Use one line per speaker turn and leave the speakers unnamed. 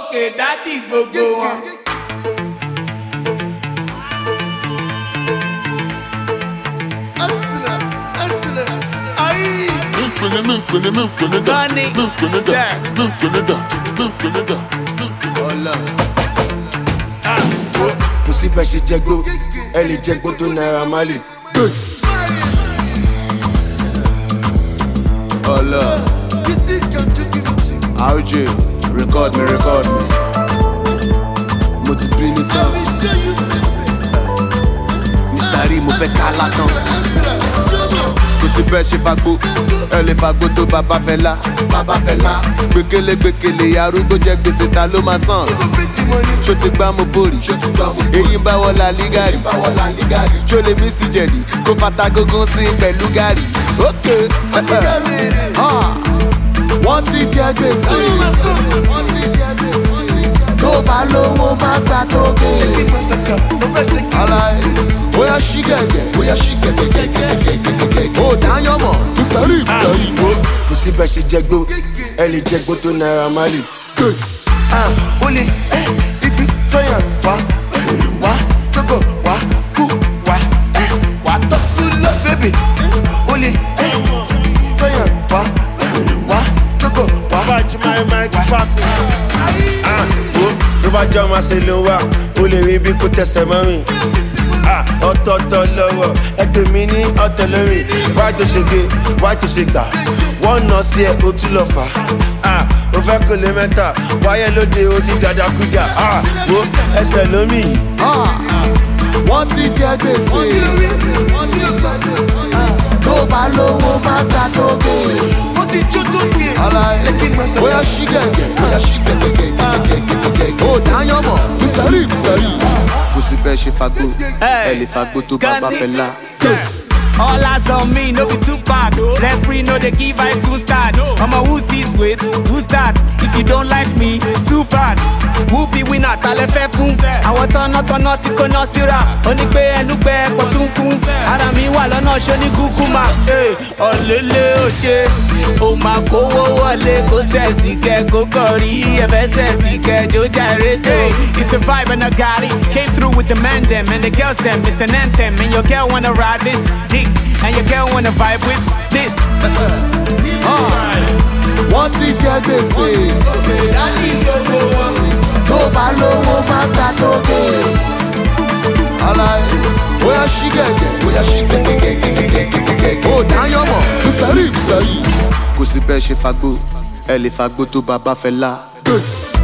òkè dádì gbogbo wọn.
Kò sí bẹ́ẹ̀ ṣe jẹgbó, ẹ lè jẹgbó tó Naira Marley. RJ, record me. Mo ti bí ní tán. Mr. Rí mo fẹ́ ká látàn. Kò sí bẹ́ẹ̀ ṣe fagbó, ẹ lè fagbó tó bàbá Fẹlá. Gbékélé arúgbó jẹ gbèsè ta ló máa san. Ṣó ti gbá mo bórì, èyí ń bá wọ La Ligari. Ṣó lè mí sí jẹ̀dí, kó fata gógó sí pẹ̀lú gàrí. Wọ́n ti jẹ gbèsè. Tó bá lówó má gbà tó gé. Aláì, bóyá ṣí gẹ̀gẹ̀. Ó dáyọ̀ mọ̀, Mr. Rí. Kò sí bẹ́ẹ̀ ṣe jẹgbó, ẹ lè jẹgbó tó Naira Marley.
Olè, ifi tọ́yàn wá, tókò wá, kú wá tọ́kù lọ bébì. Olè, tọ́yàn wá, tókò wá.
Tó bá jẹ́ ọmọ ṣe ló wà, o lè rí bí kò tẹ̀sẹ̀ mọ́ mi. Ọ̀tọ̀ọ̀tọ̀ lọ́wọ́, ẹgbẹ́ mi ní ọ̀tẹ̀ lórí. Wájú ṣe gbé, wájú ṣe gbà. Wọ́n nà sí ẹ̀ o tún lọ fà. O fẹ́ kò lè mẹ́ta, wáyé lóde o ti dàda kújà. Wo ẹsẹ̀ lómi.
Wọ́n ti jẹ gbèsè. Tó bá lówó má gbà tó gé.
Mo ti jó tó gé.
Bóyá ṣí gẹ̀gẹ̀. Ó dáyọ̀ mọ̀, Mr. Rí. Kò sí bẹ́ẹ̀ ṣe fagbó, ẹ lè fagbó tó bàbá Fẹlá.
All eyes on me, no be Tupac. Referee no they give I 2 stars. Who's this with? Who's that? If you don't like me, too bad. Who be winner? Tale fe fun. Àwọn tọ́nà tí kò ná síra. Ó ní pé ẹnu gbẹ ẹ̀pọ̀ tún kún. Ara mi wà lọ́nà ṣó ní kúkú mà. Ọ̀lẹ́lẹ̀ ò ṣe. Ó máa kówó wọlé kó sẹ̀sì kẹ kó kọrí. Ẹ̀fẹ̀ sẹ̀sì kẹ jó jàre tó. It's a vibe and I got it. Came through with the men them and the girls them. It's an anthem and your girl wanna ride this dick. And your girl wanna vibe with this.
Wọ́n ti jẹ gbèsè. Tó bá lówó má gbà tó gé. Aláì, bóyá ṣí gẹ̀gẹ̀. Ó dáyọ̀ mọ̀, Mr. Rí. Kò sí bẹ́ẹ̀ ṣe fagbó, ẹ lè fagbó tó bàbá Fẹlá.